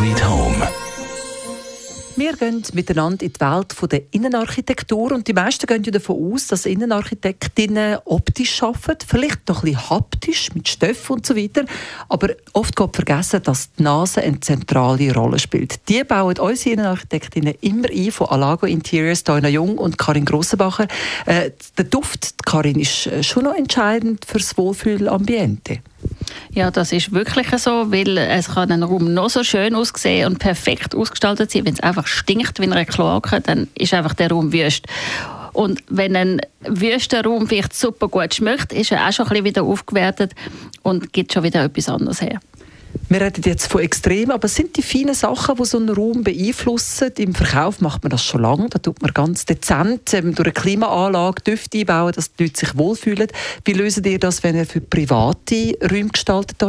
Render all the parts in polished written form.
Sweet Home. Wir gehen miteinander in die Welt der Innenarchitektur und die meisten gehen ja davon aus, dass Innenarchitektinnen optisch arbeiten, vielleicht noch ein bisschen haptisch, mit Stoffen und so weiter, aber oft geht vergessen, dass die Nase eine zentrale Rolle spielt. Die bauen unsere Innenarchitektinnen immer ein, von Alago Interiors, Dana Jung und Karin Grossenbacher. Der Duft, Karin, ist schon noch entscheidend für das Wohlfühlambiente. Ja, das ist wirklich so, weil es kann ein Raum noch so schön aussehen und perfekt ausgestaltet sein. Wenn es einfach stinkt wie eine Kloake, dann ist einfach der Raum wüst. Und wenn ein wüster Raum vielleicht super gut schmeckt, ist er auch schon ein bisschen wieder aufgewertet und gibt schon wieder etwas anderes her. Wir reden jetzt von Extremen, aber es sind die feinen Sachen, die so einen Raum beeinflussen. Im Verkauf macht man das schon lange. Da tut man ganz dezent durch eine Klimaanlage Düfte einbauen, dass die Leute sich wohlfühlen. Wie löst ihr das, wenn ihr für private Räume gestaltet?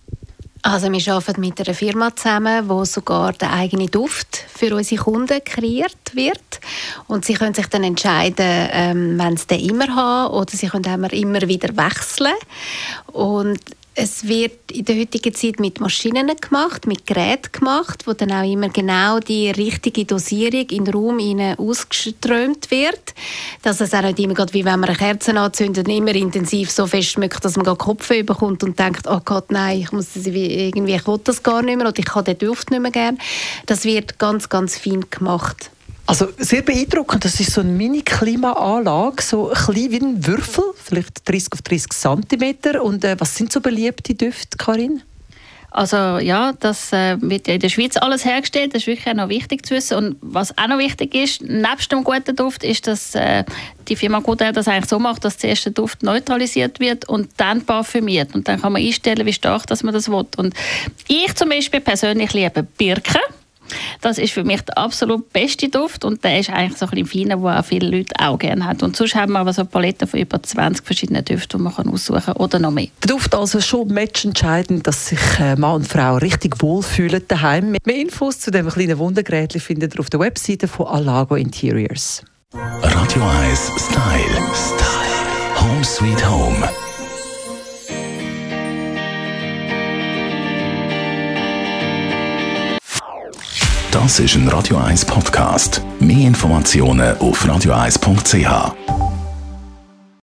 Also wir arbeiten mit einer Firma zusammen, wo sogar der eigene Duft für unsere Kunden kreiert wird. Und sie können sich dann entscheiden, wenn sie den immer haben oder sie können immer wieder wechseln. Und es wird in der heutigen Zeit mit Maschinen gemacht, mit Geräten gemacht, wo dann auch immer genau die richtige Dosierung in den Raum ausgeströmt wird. Dass es auch nicht immer geht, wie wenn man eine Kerze anzündet, immer intensiv so fest schmeckt, dass man gar Kopfweh bekommt und denkt, oh Gott, nein, ich will das gar nicht mehr oder ich kann den Duft nicht mehr gerne. Das wird ganz, ganz fein gemacht. Also sehr beeindruckend. Das ist so eine Mini-Klimaanlage, so klein wie ein Würfel, vielleicht 30 auf 30 cm. Und was sind so beliebte Düfte, Karin? Also ja, das wird ja in der Schweiz alles hergestellt. Das ist wirklich auch noch wichtig zu wissen. Und was auch noch wichtig ist, nebst dem guten Duft, ist, dass die Firma Godel das eigentlich so macht, dass zuerst der Duft neutralisiert wird und dann parfümiert. Und dann kann man einstellen, wie stark dass man das will. Und ich zum Beispiel persönlich liebe Birke. Das ist für mich der absolut beste Duft und der ist eigentlich so ein bisschen feiner, den auch viele Leute auch gerne haben. Und sonst haben wir aber so Paletten von über 20 verschiedenen Düften, die man aussuchen kann oder noch mehr. Der Duft also schon matchentscheidend, dass sich Mann und Frau richtig wohlfühlen daheim. Mehr Infos zu diesem kleinen Wundergerät findet ihr auf der Webseite von Alago Interiors. Radio 1 Style. Home Sweet Home. Das ist ein Radio 1 Podcast. Mehr Informationen auf radio1.ch.